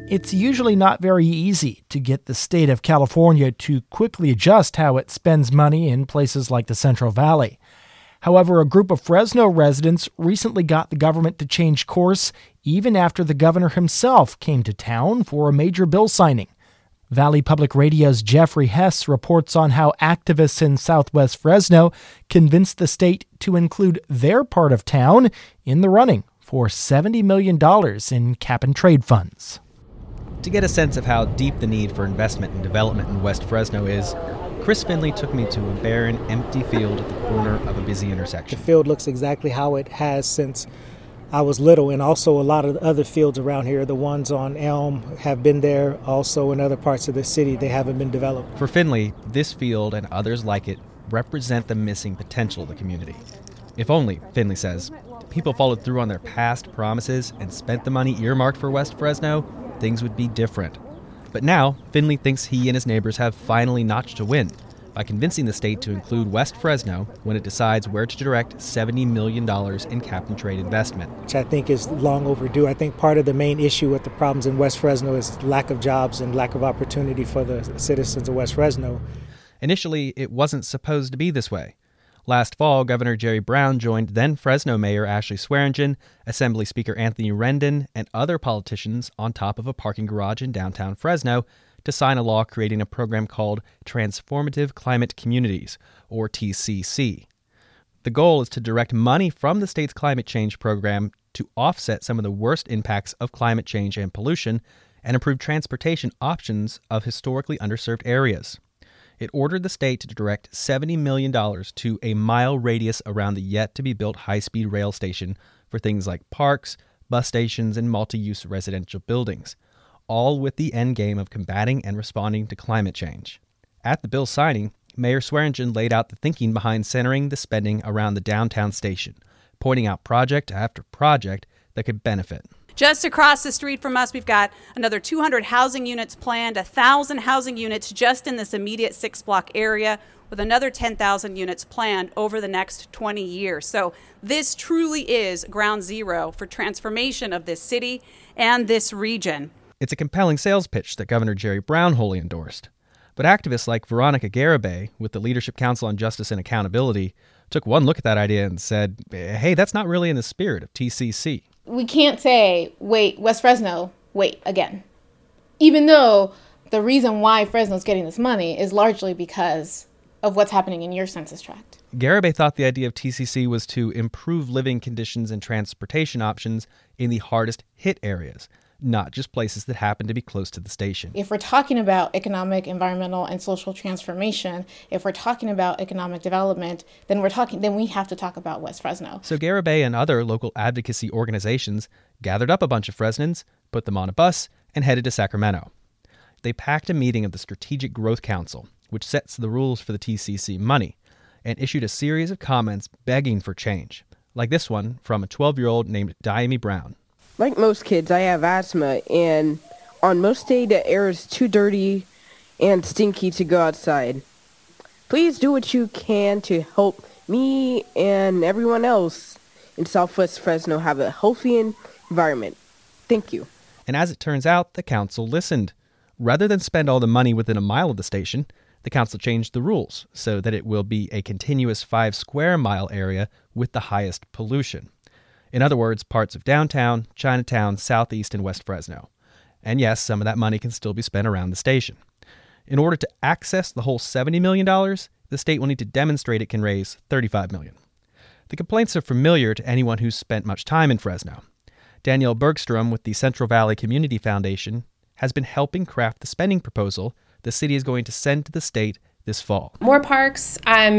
It's usually not very easy to get the state of California to quickly adjust how it spends money in places like the Central Valley. However, a group of Fresno residents recently got the government to change course even after the governor himself came to town for a major bill signing. Valley Public Radio's Jeffrey Hess reports on how activists in Southwest Fresno convinced the state to include their part of town in the running for $70 million in cap-and-trade funds. To get a sense of how deep the need for investment and development in West Fresno is, Chris Finley took me to a barren, empty field at the corner of a busy intersection. The field looks exactly how it has since I was little, and also a lot of the other fields around here, the ones on Elm, have been there. Also in other parts of the city, they haven't been developed. For Finley, this field and others like it represent the missing potential of the community. If only, Finley says, people followed through on their past promises and spent the money earmarked for West Fresno, things would be different. But now, Finley thinks he and his neighbors have finally notched a win by convincing the state to include West Fresno when it decides where to direct $70 million in cap-and-trade investment. Which I think is long overdue. I think part of the main issue with the problems in West Fresno is lack of jobs and lack of opportunity for the citizens of West Fresno. Initially, it wasn't supposed to be this way. Last fall, Governor Jerry Brown joined then Fresno Mayor Ashley Swearingen, Assembly Speaker Anthony Rendon, and other politicians on top of a parking garage in downtown Fresno to sign a law creating a program called Transformative Climate Communities, or TCC. The goal is to direct money from the state's climate change program to offset some of the worst impacts of climate change and pollution and improve transportation options of historically underserved areas. It ordered the state to direct $70 million to a mile radius around the yet-to-be-built high-speed rail station for things like parks, bus stations, and multi-use residential buildings, all with the end game of combating and responding to climate change. At the bill signing, Mayor Swearingen laid out the thinking behind centering the spending around the downtown station, pointing out project after project that could benefit. Just across the street from us, we've got another 200 housing units planned, 1,000 housing units just in this immediate 6-block area, with another 10,000 units planned over the next 20 years. So this truly is ground zero for transformation of this city and this region. It's a compelling sales pitch that Governor Jerry Brown wholly endorsed. But activists like Veronica Garibay with the Leadership Council on Justice and Accountability took one look at that idea and said, hey, that's not really in the spirit of TCC. We can't say, wait, West Fresno, wait again. Even though the reason why Fresno's getting this money is largely because of what's happening in your census tract. Garibay thought the idea of TCC was to improve living conditions and transportation options in the hardest hit areas, not just places that happen to be close to the station. If we're talking about economic, environmental, and social transformation, if we're talking about economic development, then we have to talk about West Fresno. So Garibay and other local advocacy organizations gathered up a bunch of Fresnans, put them on a bus, and headed to Sacramento. They packed a meeting of the Strategic Growth Council, which sets the rules for the TCC money, and issued a series of comments begging for change, like this one from a 12-year-old named Diami Brown. Like most kids, I have asthma, and on most days the air is too dirty and stinky to go outside. Please do what you can to help me and everyone else in Southwest Fresno have a healthy environment. Thank you. And as it turns out, the council listened. Rather than spend all the money within a mile of the station, the council changed the rules so that it will be a continuous 5-square-mile area with the highest pollution. In other words, parts of downtown, Chinatown, Southeast, and West Fresno. And yes, some of that money can still be spent around the station. In order to access the whole $70 million, the state will need to demonstrate it can raise $35 million. The complaints are familiar to anyone who's spent much time in Fresno. Danielle Bergstrom with the Central Valley Community Foundation has been helping craft the spending proposal the city is going to send to the state this fall. More parks,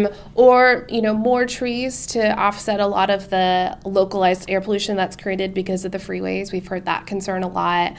or more trees to offset a lot of the localized air pollution that's created because of the freeways. We've heard that concern a lot.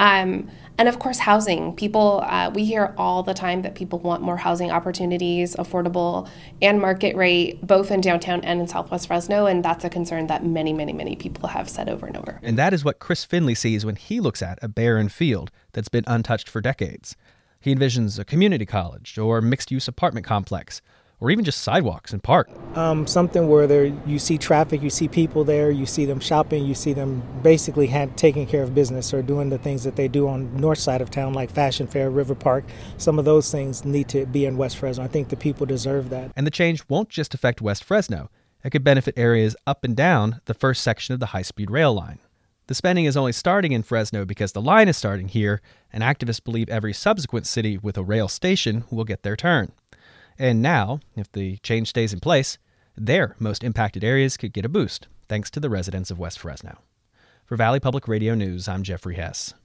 And of course, housing. People, we hear all the time that people want more housing opportunities, affordable and market rate, both in downtown and in Southwest Fresno, and that's a concern that many, many, many people have said over and over. And that is what Chris Finley sees when he looks at a barren field that's been untouched for decades. He envisions a community college or mixed-use apartment complex or even just sidewalks and park. Something where you see traffic, you see people there, you see them shopping, you see them basically taking care of business or doing the things that they do on the north side of town, like Fashion Fair, River Park. Some of those things need to be in West Fresno. I think the people deserve that. And the change won't just affect West Fresno. It could benefit areas up and down the first section of the high-speed rail line. The spending is only starting in Fresno because the line is starting here, and activists believe every subsequent city with a rail station will get their turn. And now, if the change stays in place, their most impacted areas could get a boost, thanks to the residents of West Fresno. For Valley Public Radio News, I'm Jeffrey Hess.